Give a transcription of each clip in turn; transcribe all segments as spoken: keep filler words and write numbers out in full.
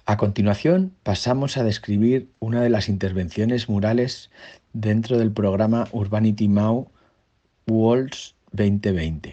A continuación, pasamos a describir una de las intervenciones murales dentro del programa Urbanity Mau Worlds dos mil veinte.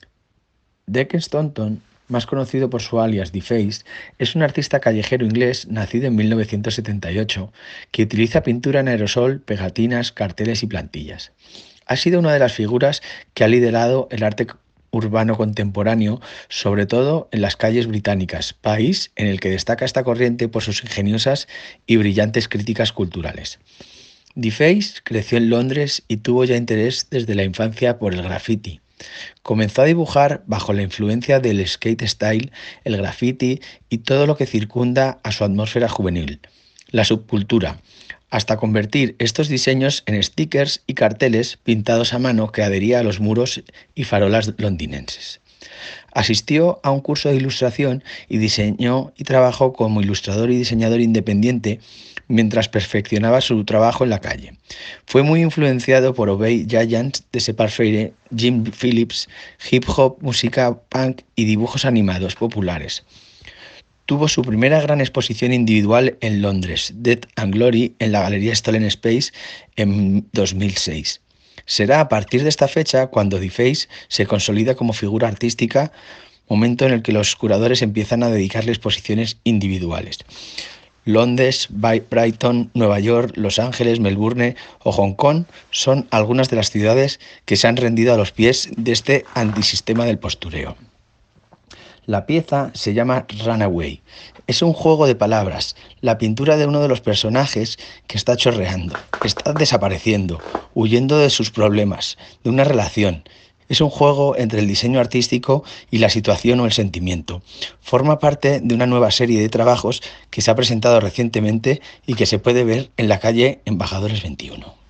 Declan Staunton, más conocido por su alias DeFace, es un artista callejero inglés nacido en mil novecientos setenta y ocho que utiliza pintura en aerosol, pegatinas, carteles y plantillas. Ha sido una de las figuras que ha liderado el arte urbano contemporáneo, sobre todo en las calles británicas, país en el que destaca esta corriente por sus ingeniosas y brillantes críticas culturales. DeFace creció en Londres y tuvo ya interés desde la infancia por el graffiti. Comenzó a dibujar bajo la influencia del skate style, el graffiti y todo lo que circunda a su atmósfera juvenil, la subcultura, hasta convertir estos diseños en stickers y carteles pintados a mano que adhería a los muros y farolas londinenses. Asistió a un curso de ilustración y diseñó y trabajó como ilustrador y diseñador independiente mientras perfeccionaba su trabajo en la calle. Fue muy influenciado por Obey Giants de Separ Faire, Jim Phillips, hip hop, música punk y dibujos animados populares. Tuvo su primera gran exposición individual en Londres, Death and Glory, en la Galería Stolen Space en dos mil seis. Será a partir de esta fecha cuando DeFace se consolida como figura artística, momento en el que los curadores empiezan a dedicarle exposiciones individuales. Londres, Brighton, Nueva York, Los Ángeles, Melbourne o Hong Kong son algunas de las ciudades que se han rendido a los pies de este antisistema del postureo. La pieza se llama Runaway. Es un juego de palabras, la pintura de uno de los personajes que está chorreando, está desapareciendo, huyendo de sus problemas, de una relación. Es un juego entre el diseño artístico y la situación o el sentimiento. Forma parte de una nueva serie de trabajos que se ha presentado recientemente y que se puede ver en la calle Embajadores veintiuno.